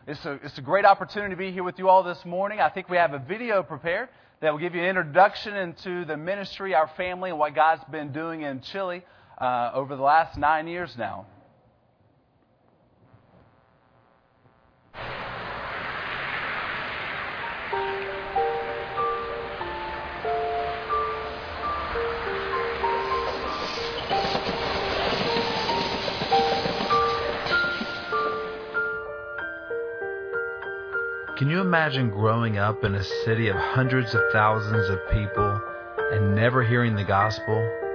It's a great opportunity to be here with you all this morning. I think we have a video prepared that will give you an introduction into the ministry, our family, and what God's been doing in Chile over the last 9 years now. Can you imagine growing up in a city of hundreds of thousands of people and never hearing the gospel?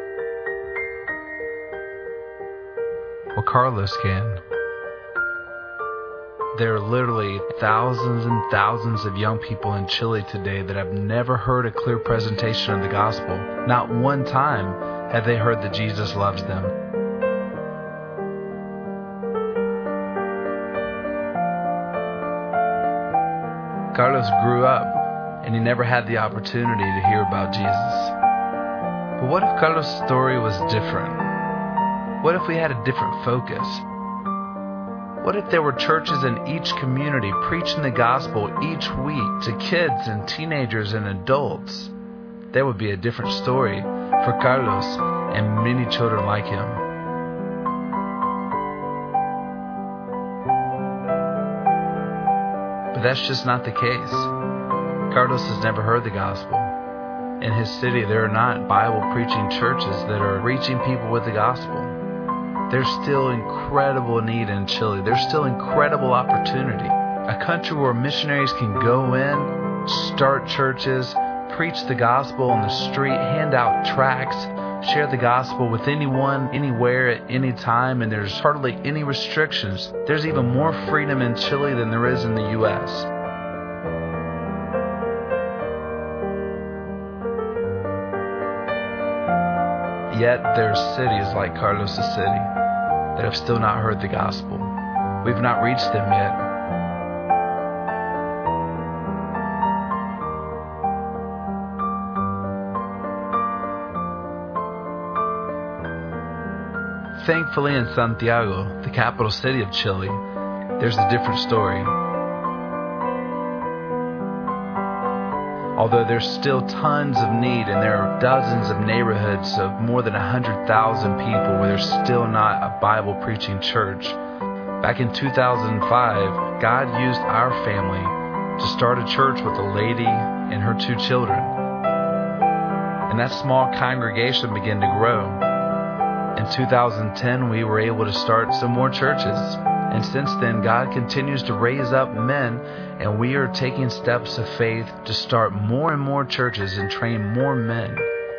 Well, Carlos can. There are literally thousands and thousands of young people in Chile today that have never heard a clear presentation of the gospel. Not one time have they heard that Jesus loves them. Carlos grew up, and he never had the opportunity to hear about Jesus. But what if Carlos' story was different? What if we had a different focus? What if there were churches in each community preaching the gospel each week to kids and teenagers and adults? That would be a different story for Carlos and many children like him. That's just not the case. Carlos has never heard the gospel. In his city, there are not Bible-preaching churches that are reaching people with the gospel. There's still incredible need in Chile. There's still incredible opportunity. A country where missionaries can go in, start churches, preach the gospel on the street, hand out tracts, share the gospel with anyone, anywhere, at any time, and there's hardly any restrictions. There's even more freedom in Chile than there is in the U.S. Yet there are cities like Carlos' city that have still not heard the gospel. We've not reached them yet. Thankfully, in Santiago, the capital city of Chile, there's a different story. Although there's still tons of need, and there are dozens of neighborhoods of more than 100,000 people where there's still not a Bible-preaching church. Back in 2005, God used our family to start a church with a lady and her 2 children. And that small congregation began to grow. In 2010, we were able to start some more churches. And since then, God continues to raise up men, and we are taking steps of faith to start more and more churches and train more men.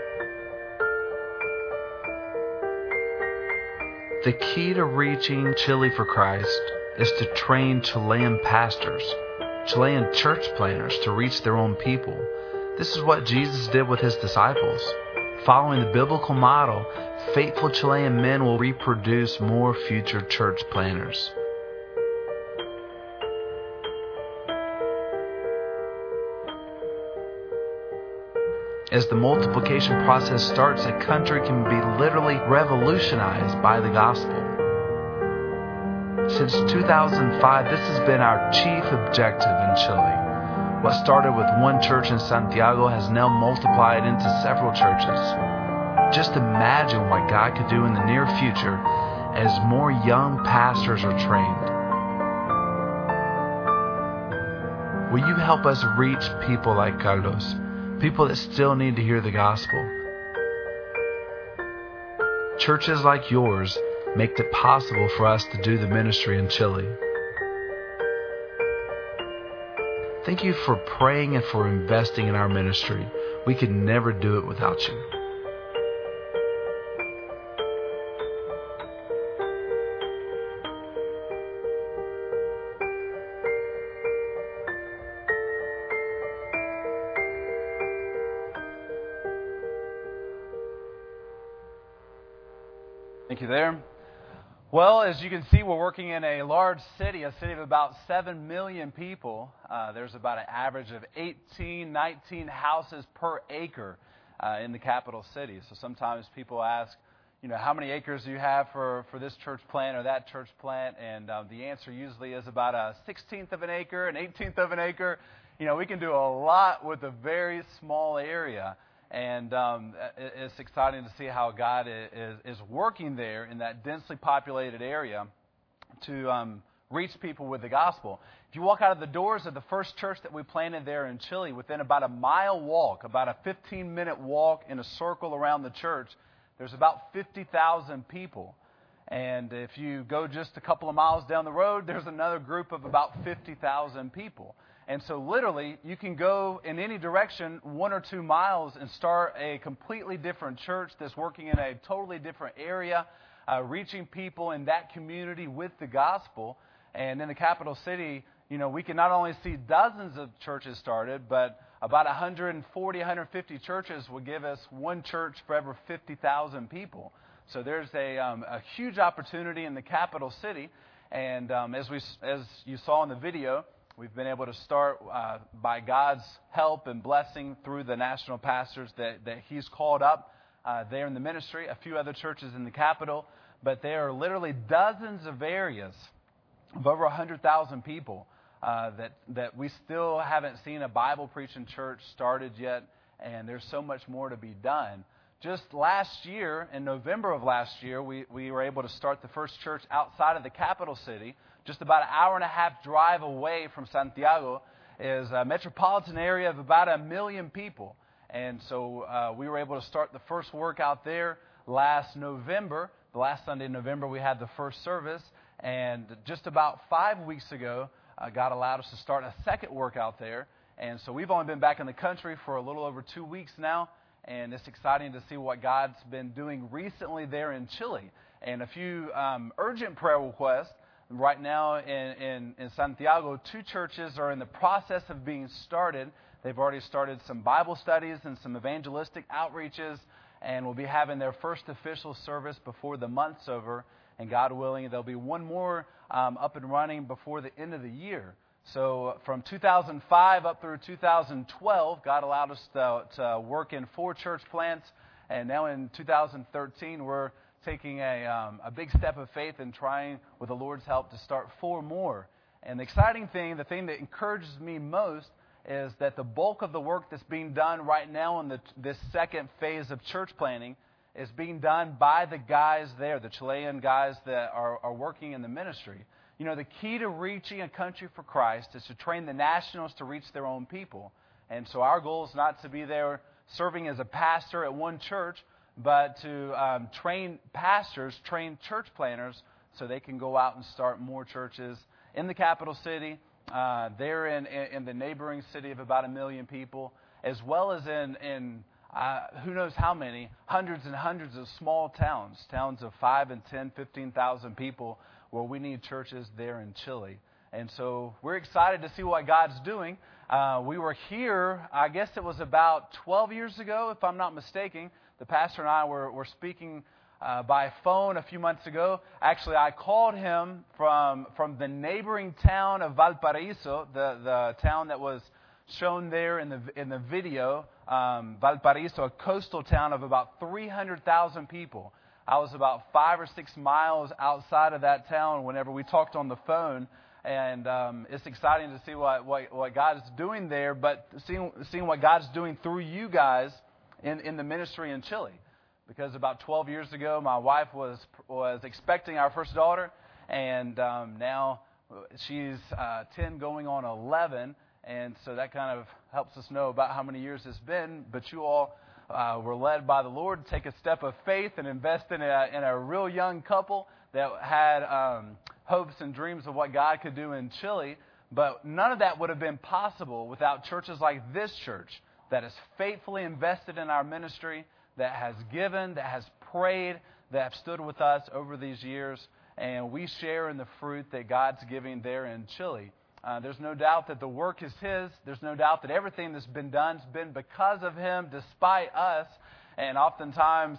The key to reaching Chile for Christ is to train Chilean pastors, Chilean church planners to reach their own people. This is what Jesus did with his disciples. Following the biblical model, faithful Chilean men will reproduce more future church planners. As the multiplication process starts, a country can be literally revolutionized by the gospel. Since 2005, this has been our chief objective in Chile. What started with one church in Santiago has now multiplied into several churches. Just imagine what God could do in the near future as more young pastors are trained. Will you help us reach people like Carlos, people that still need to hear the gospel? Churches like yours make it possible for us to do the ministry in Chile. Thank you for praying and for investing in our ministry. We could never do it without you. Thank you there. Well, as you can see, we're working in a large city, a city of about 7 million people. There's about an average of 18, 19 houses per acre in the capital city. So sometimes people ask, how many acres do you have for this church plant or that church plant? And the answer usually is about a 16th of an acre, an 18th of an acre. We can do a lot with a very small area. And it's exciting to see how God is working there in that densely populated area to reach people with the gospel. If you walk out of the doors of the first church that we planted there in Chile, within about a mile walk, about a 15-minute walk in a circle around the church, there's about 50,000 people. And if you go just a couple of miles down the road, there's another group of about 50,000 people. And so literally, you can go in any direction 1 or 2 miles and start a completely different church that's working in a totally different area, reaching people in that community with the gospel. And in the capital city, we can not only see dozens of churches started, but about 140, 150 churches will give us one church for every 50,000 people. So there's a huge opportunity in the capital city. And as you saw in the video, we've been able to start by God's help and blessing through the national pastors that He's called up there in the ministry, a few other churches in the capital. But there are literally dozens of areas of over 100,000 people that we still haven't seen a Bible preaching church started yet, and there's so much more to be done. Just last year, in November of last year, we were able to start the first church outside of the capital city. Just about an hour and a half drive away from Santiago is a metropolitan area of about 1 million people. And so we were able to start the first work out there last November. The last Sunday in November, we had the first service. And just about 5 weeks ago, God allowed us to start a second work out there. And so we've only been back in the country for a little over 2 weeks now. And it's exciting to see what God's been doing recently there in Chile. And a few urgent prayer requests. Right now in Santiago, 2 churches are in the process of being started. They've already started some Bible studies and some evangelistic outreaches, and will be having their first official service before the month's over. And God willing, there'll be one more up and running before the end of the year. So from 2005 up through 2012, God allowed us to work in 4 church plants. And now in 2013, we're taking a big step of faith and trying, with the Lord's help, to start 4 more. And the exciting thing, the thing that encourages me most, is that the bulk of the work that's being done right now in this second phase of church planting is being done by the guys there, the Chilean guys that are working in the ministry. The key to reaching a country for Christ is to train the nationals to reach their own people. And so our goal is not to be there serving as a pastor at one church, but to train pastors, train church planners, so they can go out and start more churches in the capital city, there in the neighboring city of about 1 million people, as well as in who knows how many, hundreds and hundreds of small towns of 5 and 10, 15,000 people, where we need churches there in Chile. And so we're excited to see what God's doing. We were here, I guess it was about 12 years ago, if I'm not mistaken. The pastor and I were speaking by phone a few months ago. Actually, I called him from the neighboring town of Valparaíso, the town that was shown there in the video. Valparaíso, a coastal town of about 300,000 people. I was about 5 or 6 miles outside of that town whenever we talked on the phone. And it's exciting to see what God is doing there, but seeing what God's doing through you guys in the ministry in Chile. Because about 12 years ago, my wife was expecting our first daughter, and now she's 10 going on 11, and so that kind of helps us know about how many years it's been. But you all were led by the Lord to take a step of faith and invest in a real young couple that had hopes and dreams of what God could do in Chile. But none of that would have been possible without churches like this church that has faithfully invested in our ministry, that has given, that has prayed, that have stood with us over these years. And we share in the fruit that God's giving there in Chile. There's no doubt that the work is His. There's no doubt that everything that's been done has been because of Him, despite us. And oftentimes,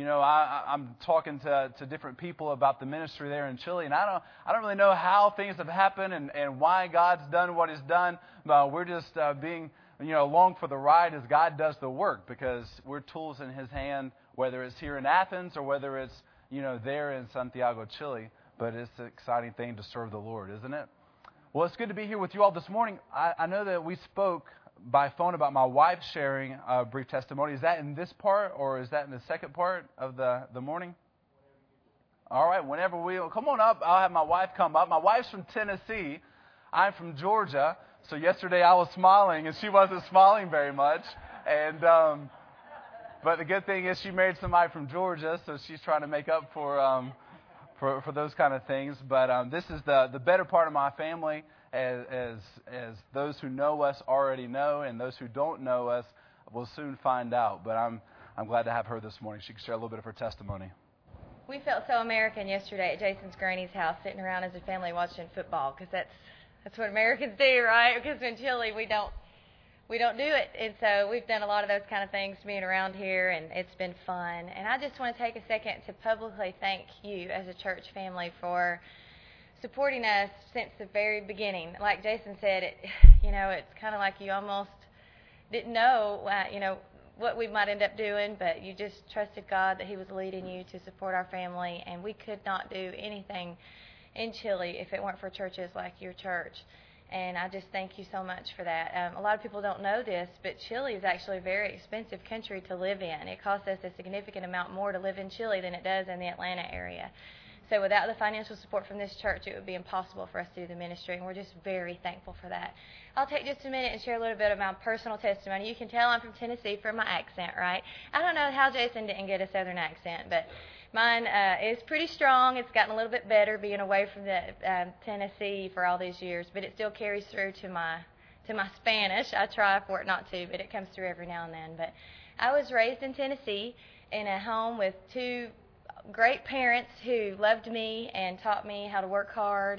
I'm talking to different people about the ministry there in Chile, and I don't really know how things have happened and why God's done what He's done. But we're just being along for the ride as God does the work, because we're tools in His hand whether it's here in Athens or whether it's, there in Santiago, Chile. But it's an exciting thing to serve the Lord, isn't it? Well, it's good to be here with you all this morning. I know that we spoke by phone about my wife sharing a brief testimony. Is that in this part or is that in the second part of the morning? All right, whenever come on up, I'll have my wife come up. My wife's from Tennessee. I'm from Georgia. So yesterday I was smiling and she wasn't smiling very much. And but the good thing is she married somebody from Georgia, so she's trying to make up for those kind of things. But this is the better part of my family, as those who know us already know, and those who don't know us will soon find out. But I'm glad to have her this morning. She can share a little bit of her testimony. We felt so American yesterday at Jason's granny's house, sitting around as a family watching football, because that's what Americans do, right? Because in Chile we don't do it, and so we've done a lot of those kind of things being around here, and it's been fun. And I just want to take a second to publicly thank you as a church family for supporting us since the very beginning. Like Jason said, it's kind of like you almost didn't know, what we might end up doing, but you just trusted God that He was leading you to support our family, and we could not do anything in Chile if it weren't for churches like your church. And I just thank you so much for that. A lot of people don't know this, but Chile is actually a very expensive country to live in. It costs us a significant amount more to live in Chile than it does in the Atlanta area. So without the financial support from this church, it would be impossible for us to do the ministry, and we're just very thankful for that. I'll take just a minute and share a little bit of my personal testimony. You can tell I'm from Tennessee from my accent, right? I don't know how Jason didn't get a southern accent, but mine is pretty strong. It's gotten a little bit better being away from the Tennessee for all these years, but it still carries through to my Spanish. I try for it not to, but it comes through every now and then. But I was raised in Tennessee in a home with two great parents who loved me and taught me how to work hard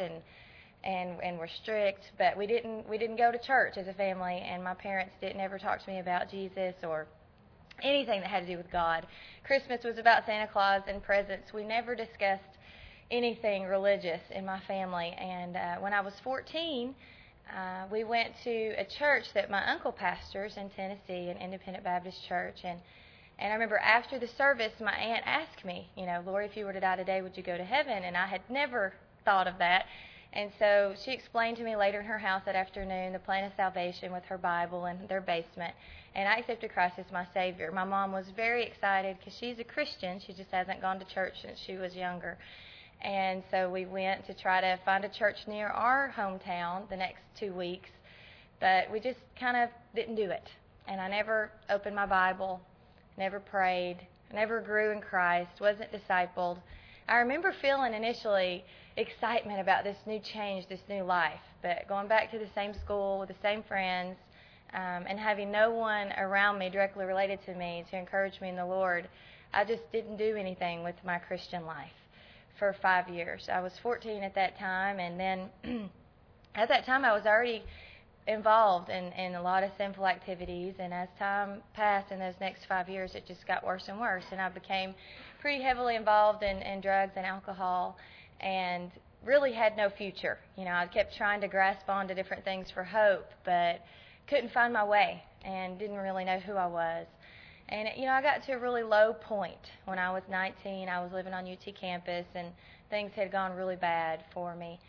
and were strict, but we didn't go to church as a family, and my parents didn't ever talk to me about Jesus or anything that had to do with God. Christmas was about Santa Claus and presents. We never discussed anything religious in my family. And when I was 14, we went to a church that my uncle pastors in Tennessee, an independent Baptist church. And I remember after the service, my aunt asked me, Lori, if you were to die today, would you go to heaven? And I had never thought of that. And so she explained to me later in her house that afternoon the plan of salvation with her Bible in their basement. And I accepted Christ as my Savior. My mom was very excited because she's a Christian. She just hasn't gone to church since she was younger. And so we went to try to find a church near our hometown the next 2 weeks. But we just kind of didn't do it. And I never opened my Bible, never prayed, never grew in Christ, wasn't discipled. I remember feeling initially excitement about this new change, this new life. But going back to the same school with the same friends, and having no one around me directly related to me to encourage me in the Lord, I just didn't do anything with my Christian life for 5 years. I was 14 at that time, and then at that time I was already involved in a lot of sinful activities, and as time passed in those next 5 years, it just got worse and worse, and I became pretty heavily involved in drugs and alcohol, and really had no future. I kept trying to grasp onto different things for hope, but couldn't find my way and didn't really know who I was. And, I got to a really low point when I was 19. I was living on UT campus, and things had gone really bad for me.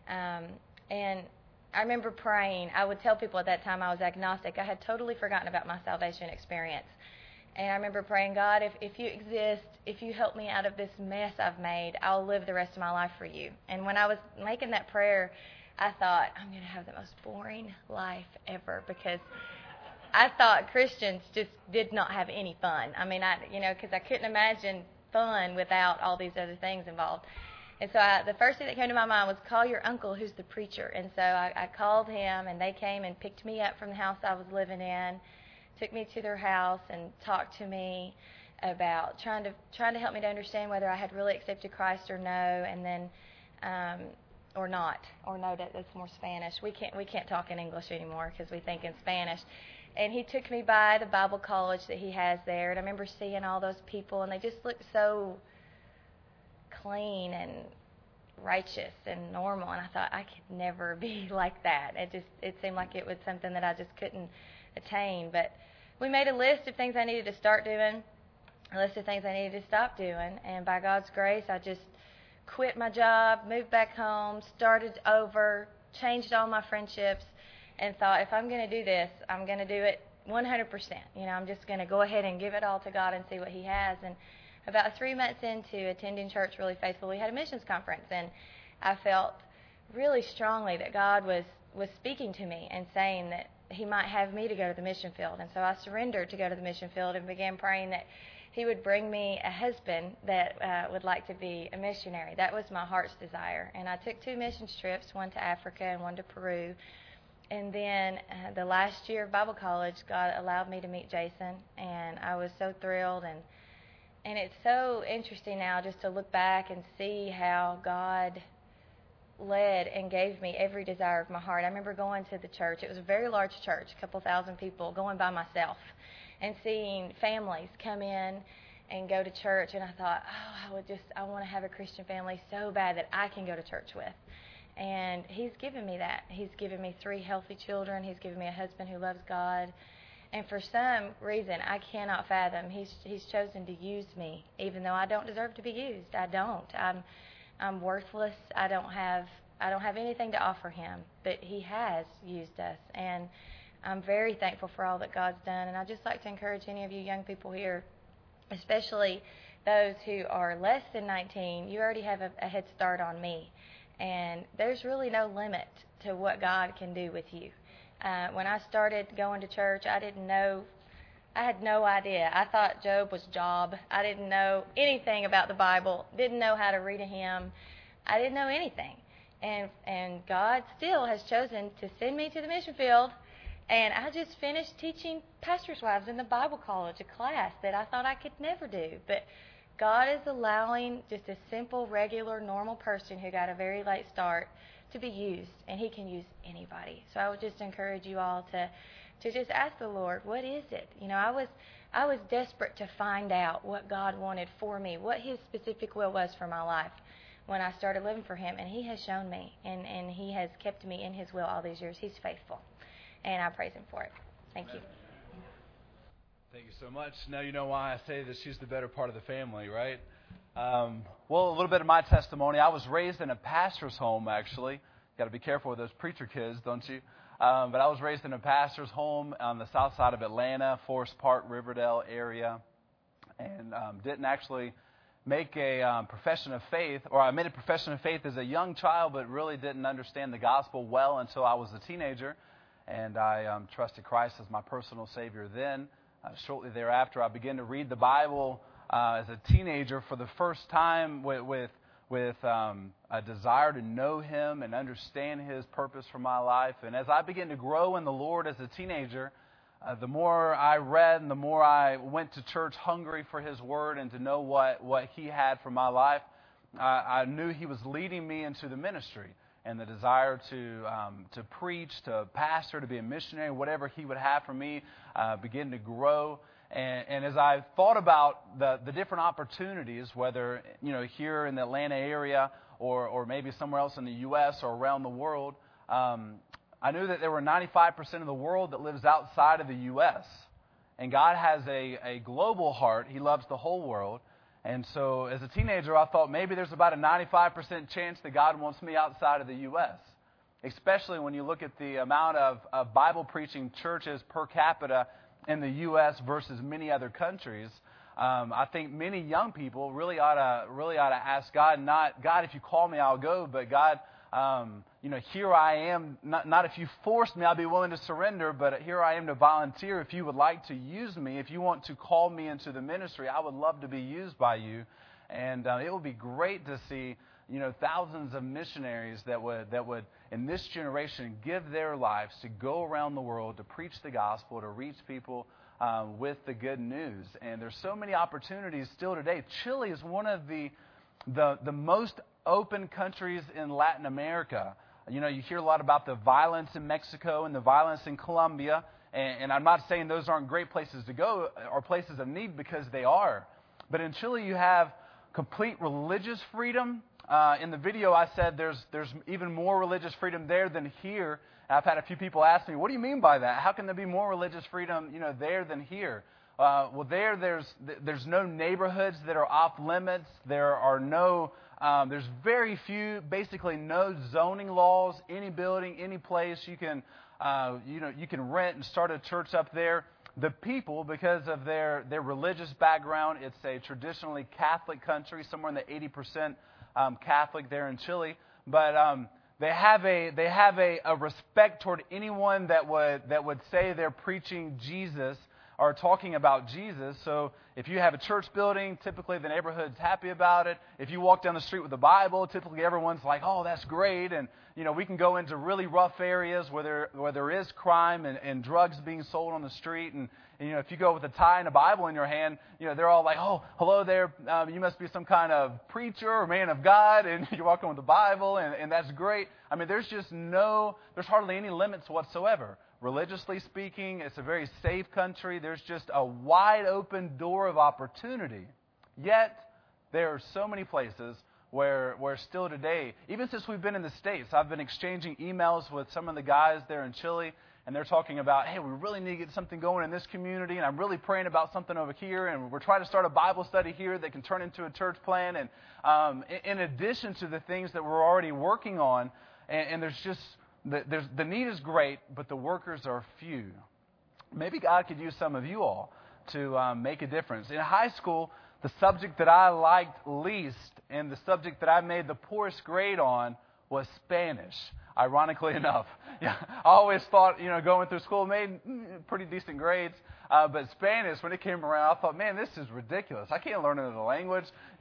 And I remember praying. I would tell people at that time I was agnostic. I had totally forgotten about my salvation experience. And I remember praying, God, if you exist, if you help me out of this mess I've made, I'll live the rest of my life for you. And when I was making that prayer, I thought, I'm going to have the most boring life ever, because I thought Christians just did not have any fun. I mean, because I couldn't imagine fun without all these other things involved. And so the first thing that came to my mind was, call your uncle who's the preacher. And so I called him, and they came and picked me up from the house I was living in, took me to their house and talked to me about trying to help me to understand whether I had really accepted Christ or no, and then or not, or no, that's more Spanish. We can't talk in English anymore because we think in Spanish. And he took me by the Bible college that he has there, and I remember seeing all those people, and they just looked so clean and righteous and normal, and I thought, I could never be like that. It seemed like it was something that I just couldn't attain. But we made a list of things I needed to start doing. a list of things I needed to stop doing. And by God's grace, I just quit my job, moved back home, started over, changed all my friendships, and thought, if I'm going to do this, I'm going to do it 100%. I'm just going to go ahead and give it all to God and see what He has. And about 3 months into attending church really faithfully, we had a missions conference, and I felt really strongly that God was speaking to me and saying that He might have me to go to the mission field. And so I surrendered to go to the mission field and began praying that He would bring me a husband that would like to be a missionary. That was my heart's desire. And I took 2 missions trips, one to Africa and one to Peru. And then the last year of Bible college, God allowed me to meet Jason, and I was so thrilled. And it's so interesting now just to look back and see how God led and gave me every desire of my heart. I remember going to the church. It was a very large church, a couple thousand people, going by myself and seeing families come in and go to church. And I thought, I want to have a Christian family so bad that I can go to church with. And He's given me that. He's given me 3 healthy children. He's given me a husband who loves God. And for some reason, I cannot fathom, He's chosen to use me, even though I don't deserve to be used. I don't. I'm worthless. I don't have anything to offer Him, but He has used us, and I'm very thankful for all that God's done. And I'd just like to encourage any of you young people here, especially those who are less than 19, you already have a head start on me, and there's really no limit to what God can do with you. When I started going to church, I had no idea. I thought Job was Job. I didn't know anything about the Bible, didn't know how to read a hymn. I didn't know anything. And God still has chosen to send me to the mission field. And I just finished teaching pastors' wives in the Bible college, a class that I thought I could never do. But God is allowing just a simple, regular, normal person who got a very late start to be used, and He can use anybody. So I would just encourage you all to just ask the Lord, what is it? I was desperate to find out what God wanted for me, what His specific will was for my life when I started living for Him, and He has shown me, and He has kept me in His will all these years. He's faithful, and I praise Him for it. Thank you. Thank you so much. Now you know why I say that she's the better part of the family, right? Well, a little bit of my testimony. I was raised in a pastor's home, actually. Got to be careful with those preacher kids, don't you? But I was raised in a pastor's home on the south side of Atlanta, Forest Park, Riverdale area, and didn't actually make a profession of faith, or I made a profession of faith as a young child, but really didn't understand the gospel well until I was a teenager, and I trusted Christ as my personal Savior then. Shortly thereafter, I began to read the Bible as a teenager for the first time with a desire to know Him and understand His purpose for my life. And as I began to grow in the Lord as a teenager, the more I read and the more I went to church hungry for His Word and to know what He had for my life, I knew He was leading me into the ministry. And the desire to preach, to pastor, to be a missionary, whatever He would have for me, began to grow. And as I thought about the different opportunities, whether here in the Atlanta area or maybe somewhere else in the U.S. or around the world, I knew that there were 95% of the world that lives outside of the U.S. And God has a global heart. He loves the whole world. And so as a teenager, I thought maybe there's about a 95% chance that God wants me outside of the U.S., especially when you look at the amount of Bible-preaching churches per capita in the U.S. versus many other countries. I think many young people really ought to ask God, not, God, if you call me, I'll go, but God, here I am. Not if you force me, I'll be willing to surrender, but here I am to volunteer. If you would like to use me, if you want to call me into the ministry, I would love to be used by you. And it would be great to see, thousands of missionaries that would in this generation give their lives to go around the world to preach the gospel, to reach people with the good news. And there's so many opportunities still today. Chile is one of the most open countries in Latin America. You hear a lot about the violence in Mexico and the violence in Colombia, and I'm not saying those aren't great places to go or places of need, because they are. But in Chile, you have complete religious freedom. In the video, I said there's even more religious freedom there than here. I've had a few people ask me, what do you mean by that? How can there be more religious freedom, there than here? There's no neighborhoods that are off limits. There's very few, basically no zoning laws. Any building, any place you can rent and start a church up there. The people, because of their religious background, it's a traditionally Catholic country, somewhere in the 80% Catholic there in Chile. But they have a respect toward anyone that would say they're preaching Jesus or talking about Jesus. So if you have a church building, typically the neighborhood's happy about it. If you walk down the street with the Bible, typically everyone's like, "Oh, that's great." And we can go into really rough areas where there is crime and drugs being sold on the street. And if you go with a tie and a Bible in your hand, they're all like, "Oh, hello there. You must be some kind of preacher or man of God." And you're walking with the Bible, and that's great. I mean, there's hardly any limits whatsoever. Religiously speaking, it's a very safe country. There's just a wide open door of opportunity. Yet, there are so many places where still today, even since we've been in the States, I've been exchanging emails with some of the guys there in Chile, and they're talking about, "Hey, we really need to get something going in this community, and I'm really praying about something over here, and we're trying to start a Bible study here that can turn into a church plan." And in addition to the things that we're already working on, and the need is great, but the workers are few. Maybe God could use some of you all to make a difference. In high school, the subject that I liked least and the subject that I made the poorest grade on was Spanish, ironically enough. I always thought, going through school, made pretty decent grades. But Spanish, when it came around, I thought, man, this is ridiculous. I can't learn another language.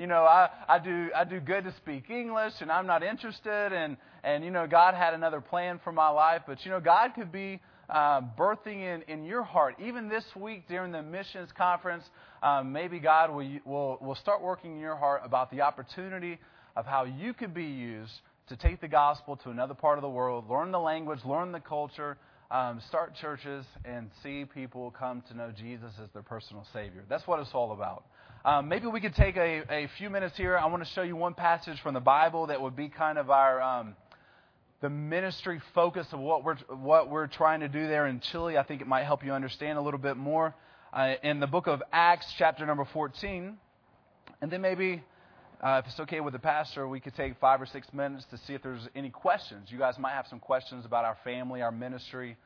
I do good to speak English, and I'm not interested. And God had another plan for my life. But, God could be birthing in your heart. Even this week during the missions conference, maybe God will start working in your heart about the opportunity of how you could be used to take the gospel to another part of the world, learn the language, learn the culture, start churches, and see people come to know Jesus as their personal Savior. That's what it's all about. Maybe we could take a few minutes here. I want to show you one passage from the Bible that would be kind of our the ministry focus of what we're trying to do there in Chile. I think it might help you understand a little bit more. In the book of Acts, chapter number 14, and then maybe, if it's okay with the pastor, we could take 5 or 6 minutes to see if there's any questions. You guys might have some questions about our family, our ministry,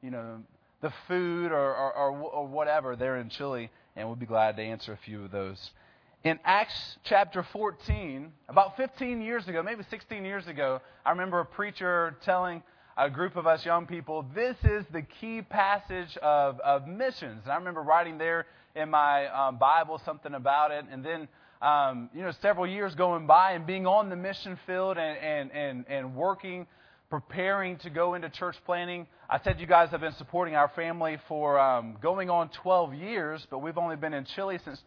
the food or whatever there in Chile, and we'll be glad to answer a few of those. In Acts chapter 14, about 15 years ago, maybe 16 years ago, I remember a preacher telling a group of us young people, this is the key passage of missions. And I remember writing there in my Bible something about it, and then several years going by and being on the mission field and working, preparing to go into church planting. I said you guys have been supporting our family for going on 12 years, but we've only been in Chile since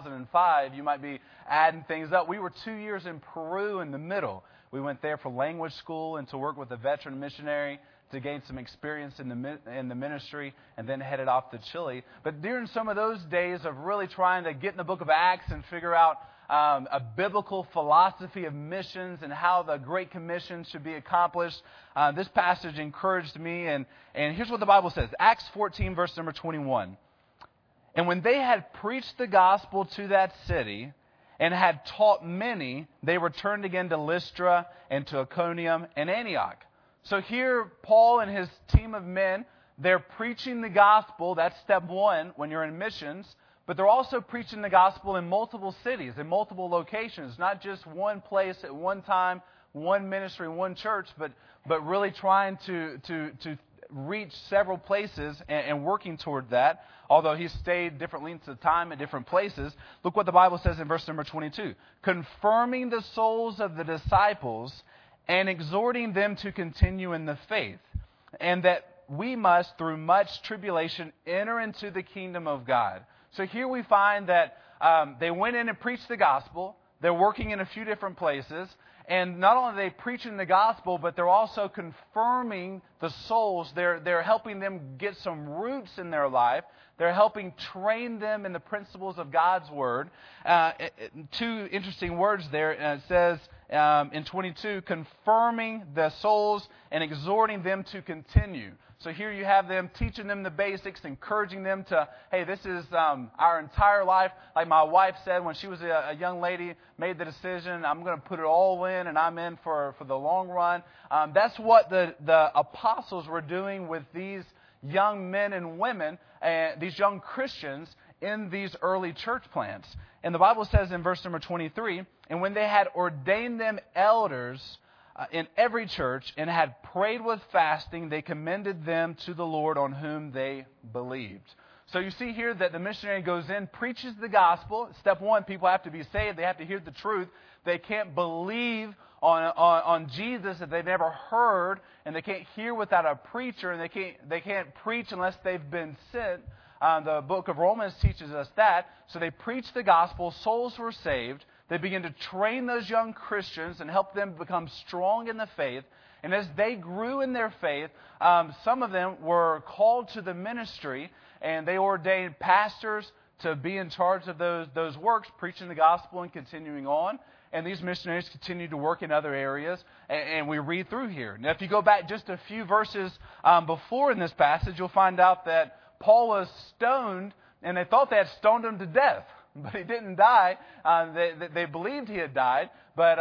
2005. You might be adding things up. We were 2 years in Peru in the middle. We went there for language school and to work with a veteran missionary to gain some experience in the ministry, and then headed off to Chile. But during some of those days of really trying to get in the book of Acts and figure out a biblical philosophy of missions and how the Great Commission should be accomplished, this passage encouraged me. And here's what the Bible says. Acts 14, verse number 21. And when they had preached the gospel to that city and had taught many, they returned again to Lystra and to Iconium and Antioch. So here, Paul and his team of men, they're preaching the gospel. That's step one when you're in missions. But they're also preaching the gospel in multiple cities, in multiple locations, not just one place at one time, one ministry, one church, but really trying to reach several places and working toward that, although he stayed different lengths of time at different places. Look what the Bible says in verse number 22. Confirming the souls of the disciples and exhorting them to continue in the faith, and that we must, through much tribulation, enter into the kingdom of God. So here we find that they went in and preached the gospel. They're working in a few different places. And not only are they preaching the gospel, but they're also confirming the souls. They're helping them get some roots in their life. They're helping train them in the principles of God's Word. Two interesting words there. It says in 22, confirming the souls and exhorting them to continue. So here you have them teaching them the basics, encouraging them to, hey, this is our entire life. Like my wife said when she was a young lady, made the decision, I'm going to put it all in, and I'm in for the long run. That's what the apostles were doing with these young men and women, these young Christians in these early church plants. And the Bible says in verse number 23, and when they had ordained them elders in every church and had prayed with fasting, they commended them to the Lord on whom they believed. So you see here that the missionary goes in, preaches the gospel. Step one, people have to be saved. They have to hear the truth. They can't believe on Jesus if they've never heard, and they can't hear without a preacher, and they can't preach unless they've been sent. The book of Romans teaches us that. So they preached the gospel, souls were saved. They began to train those young Christians and help them become strong in the faith. And as they grew in their faith, some of them were called to the ministry, and they ordained pastors to be in charge of those works, preaching the gospel and continuing on. And these missionaries continued to work in other areas, and we read through here. Now, if you go back just a few verses before in this passage, you'll find out that Paul was stoned, and they thought they had stoned him to death, but he didn't die. They believed he had died, but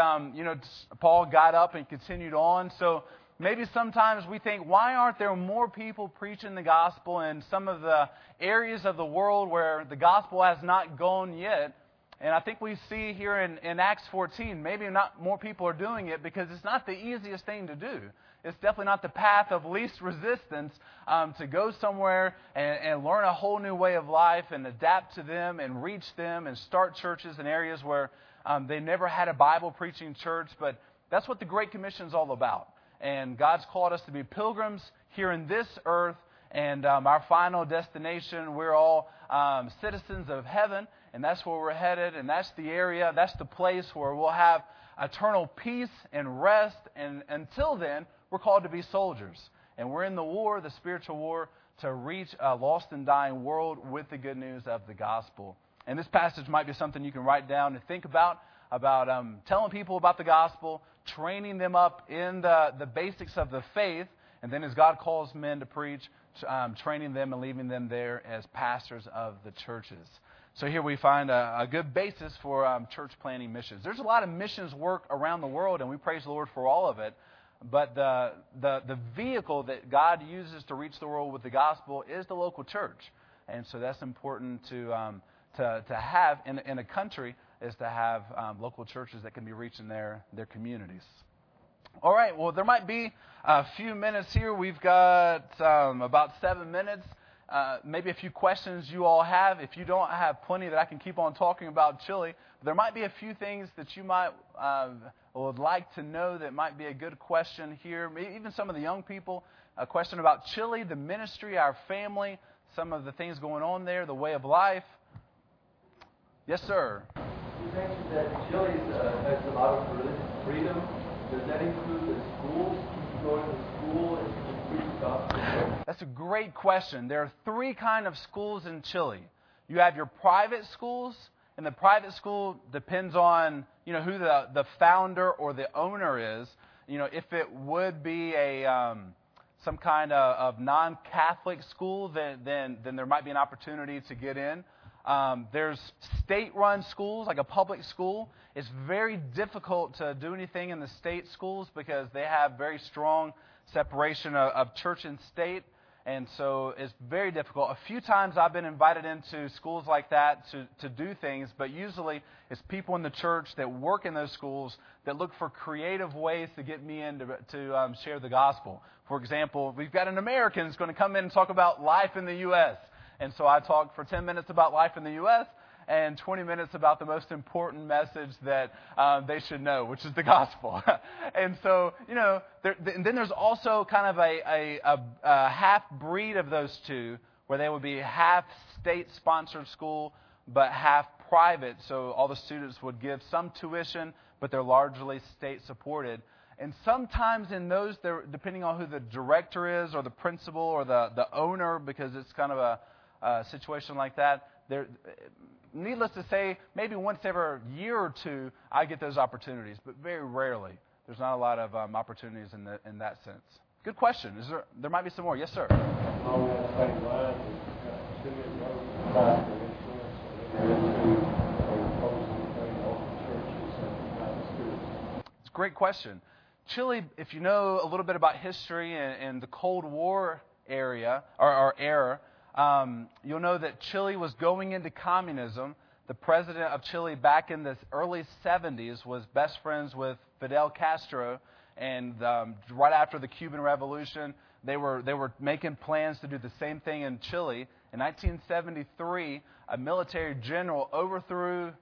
Paul got up and continued on. So maybe sometimes we think, why aren't there more people preaching the gospel in some of the areas of the world where the gospel has not gone yet? And I think we see here in Acts 14, maybe not more people are doing it because it's not the easiest thing to do. It's definitely not the path of least resistance to go somewhere and learn a whole new way of life and adapt to them and reach them and start churches in areas where they never had a Bible preaching church. But that's what the Great Commission is all about. And God's called us to be pilgrims here in this earth, and our final destination, we're all citizens of heaven, and that's where we're headed, and that's the area, that's the place where we'll have eternal peace and rest. And until then, we're called to be soldiers. And we're in the war, the spiritual war, to reach a lost and dying world with the good news of the gospel. And this passage might be something you can write down and think about telling people about the gospel, training them up in the basics of the faith, and then as God calls men to preach, training them and leaving them there as pastors of the churches. So here we find a good basis for church planting missions. There's a lot of missions work around the world, and we praise the Lord for all of it. But the vehicle that God uses to reach the world with the gospel is the local church. And so that's important to have in a country, is to have local churches that can be reaching their communities. All right, well, there might be a few minutes here. We've got about 7 minutes. Maybe a few questions you all have. If you don't, I have plenty that I can keep on talking about Chile. There might be a few things that you might would like to know that might be a good question here. Maybe even some of the young people, a question about Chile, the ministry, our family, some of the things going on there, the way of life. Yes, sir. You mentioned that Chile has a lot of religious freedom. Does that include the schools? You can go to school and you can preach the gospel? That's a great question. There are 3 kinds of schools in Chile. You have your private schools, and the private school depends on who the founder or the owner is. If it would be some kind of non-Catholic school, then there might be an opportunity to get in. There's state-run schools, like a public school. It's very difficult to do anything in the state schools because they have very strong separation of church and state. And so it's very difficult. A few times I've been invited into schools like that to do things, but usually it's people in the church that work in those schools that look for creative ways to get me in to share the gospel. For example, we've got an American who's going to come in and talk about life in the U.S., and so I talk for 10 minutes about life in the U.S. and 20 minutes about the most important message that they should know, which is the gospel. And so, and then there's also kind of a half-breed of those two, where they would be half state-sponsored school, but half private. So all the students would give some tuition, but they're largely state-supported. And sometimes in those, depending on who the director is or the principal or the owner, because it's kind of a situation like that, needless to say, maybe once every year or two, I get those opportunities, but very rarely. There's not a lot of opportunities in that sense. Good question. There might be some more. Yes, sir. Along that same line, the city of Rome tried to influence or impose anything on the churches and the schools? It's a great question. Chile, if you know a little bit about history and the Cold War area or era, you'll know that Chile was going into communism. The president of Chile back in the early 70s was best friends with Fidel Castro, and right after the Cuban Revolution, they were making plans to do the same thing in Chile. In 1973, a military general overthrew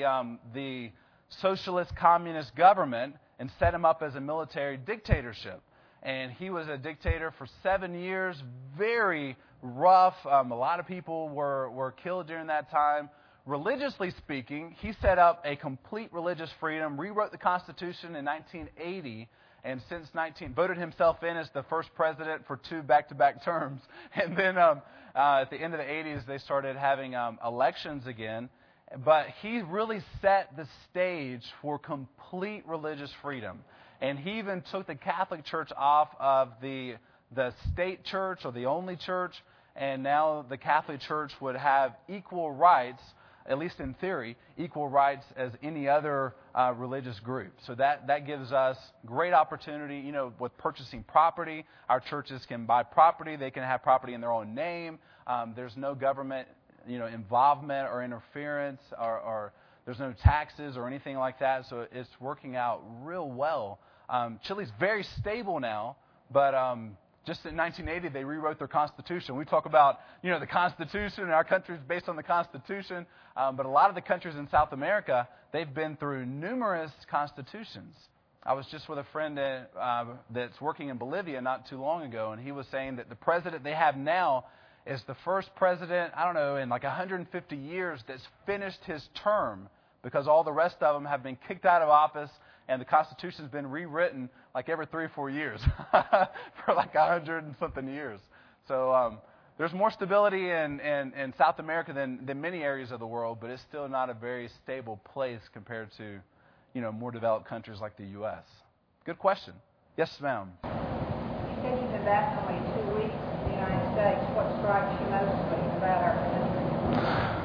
the socialist communist government and set him up as a military dictatorship. And he was a dictator for 7 years, very rough. A lot of people were killed during that time. Religiously speaking, he set up a complete religious freedom, rewrote the Constitution in 1980, and since voted himself in as the first president for 2 back-to-back terms. And then at the end of the 80s, they started having elections again. But he really set the stage for complete religious freedom. And he even took the Catholic Church off of the state church or the only church, and now the Catholic Church would have equal rights, at least in theory, equal rights as any other religious group. So that gives us great opportunity, with purchasing property. Our churches can buy property. They can have property in their own name. There's no government involvement or interference, or there's no taxes or anything like that. So it's working out real well. Chile's very stable now, but just in 1980, they rewrote their constitution. We talk about, the Constitution, and our country's based on the Constitution. But a lot of the countries in South America, they've been through numerous constitutions. I was just with a friend that's working in Bolivia not too long ago, and he was saying that the president they have now is the first president, in like 150 years that's finished his term, because all the rest of them have been kicked out of office, and the Constitution's been rewritten like every 3 or 4 years for like 100 and something years. So there's more stability in South America than many areas of the world, but it's still not a very stable place compared to, more developed countries like the U.S. Good question. Yes, ma'am. You said you've been back only 2 weeks in the United States. What strikes you mostly about our country?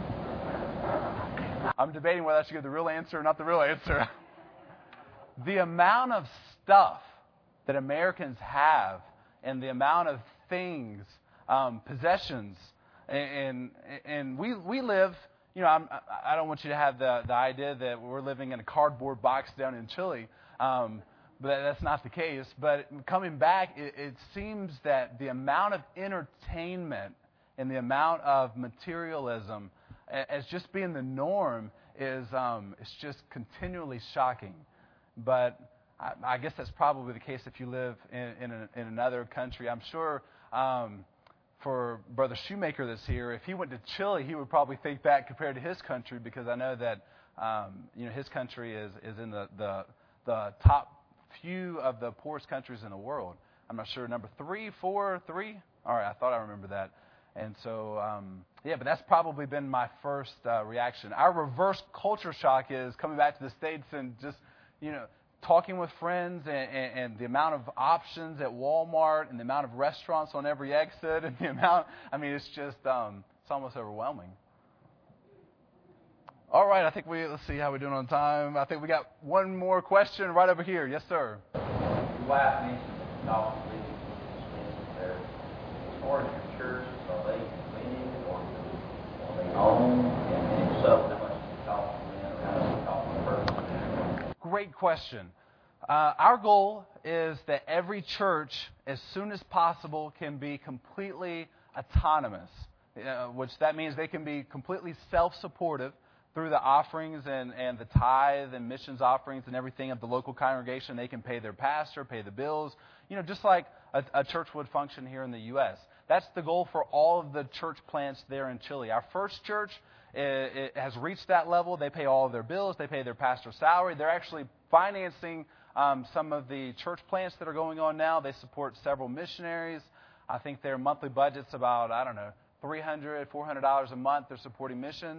I'm debating whether I should give the real answer or not the real answer. The amount of stuff that Americans have and the amount of things, possessions, and we live, I don't want you to have the idea that we're living in a cardboard box down in Chile, but that's not the case. But coming back, it seems that the amount of entertainment and the amount of materialism as just being the norm is it's just continually shocking. But I guess that's probably the case if you live in another country. I'm sure for Brother Shoemaker that's here, if he went to Chile, he would probably think that compared to his country, because I know that his country is in the top few of the poorest countries in the world. I'm not sure, number 3, 4, 3? All right, I thought I remember that. And so, but that's probably been my first reaction. Our reverse culture shock is coming back to the States and just, talking with friends and the amount of options at Walmart and the amount of restaurants on every exit and the amount, it's just, it's almost overwhelming. All right, I think let's see how we're doing on time. I think we got one more question right over here. Yes, sir. Your wife mentioned that there. As far as your churches, are they rented or are they owned? And if so, how much does it cost for them, or how does it cost per person? Great question. Our goal is that every church, as soon as possible, can be completely autonomous, which that means they can be completely self-supportive through the offerings and the tithe and missions offerings and everything of the local congregation. They can pay their pastor, pay the bills, just like a church would function here in the U.S. That's the goal for all of the church plants there in Chile. Our first church it has reached that level. They pay all of their bills. They pay their pastor's salary. They're actually financing some of the church plants that are going on now. They support several missionaries. I think their monthly budget's about, $300, $400 a month. They're supporting missions.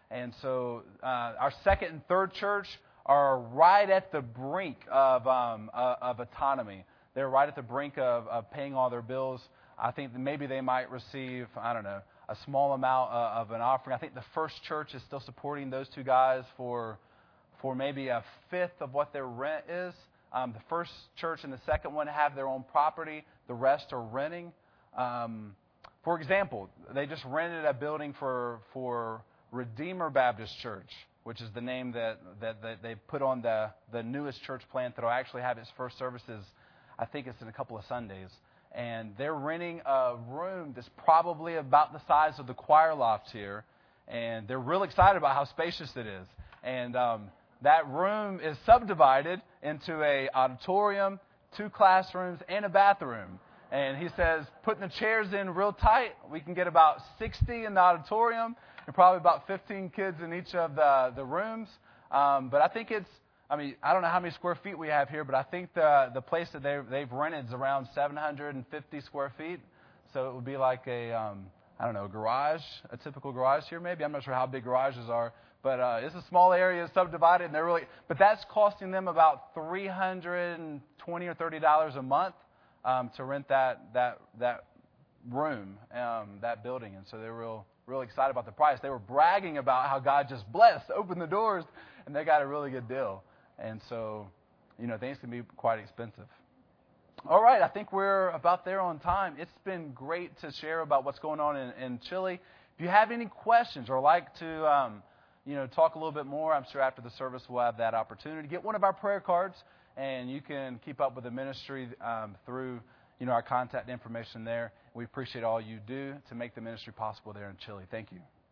And so our second and third church are right at the brink of autonomy. They're right at the brink of paying all their bills. I think that maybe they might receive, I don't know, a small amount of an offering. I think the first church is still supporting those two guys for maybe a fifth of what their rent is. The first church and the second one have their own property. The rest are renting. For example, they just rented a building for Redeemer Baptist Church, which is the name that they put on the newest church plant that will actually have its first services. I think it's in a couple of Sundays. And they're renting a room that's probably about the size of the choir loft here. And they're real excited about how spacious it is. And that room is subdivided into a auditorium, 2 classrooms, and a bathroom. And he says, putting the chairs in real tight, we can get about 60 in the auditorium and probably about 15 kids in each of the rooms. But I think I don't know how many square feet we have here, but I think the place that they've rented is around 750 square feet. So it would be like a garage, a typical garage here maybe. I'm not sure how big garages are. But it's a small area, subdivided, and but that's costing them about $320 or $30 a month to rent that room, that building. And so they're real excited about the price. They were bragging about how God just blessed, opened the doors, and they got a really good deal. And so, things can be quite expensive. All right, I think we're about there on time. It's been great to share about what's going on in Chile. If you have any questions or like to talk a little bit more, I'm sure after the service we'll have that opportunity. Get one of our prayer cards, and you can keep up with the ministry through our contact information there. We appreciate all you do to make the ministry possible there in Chile. Thank you.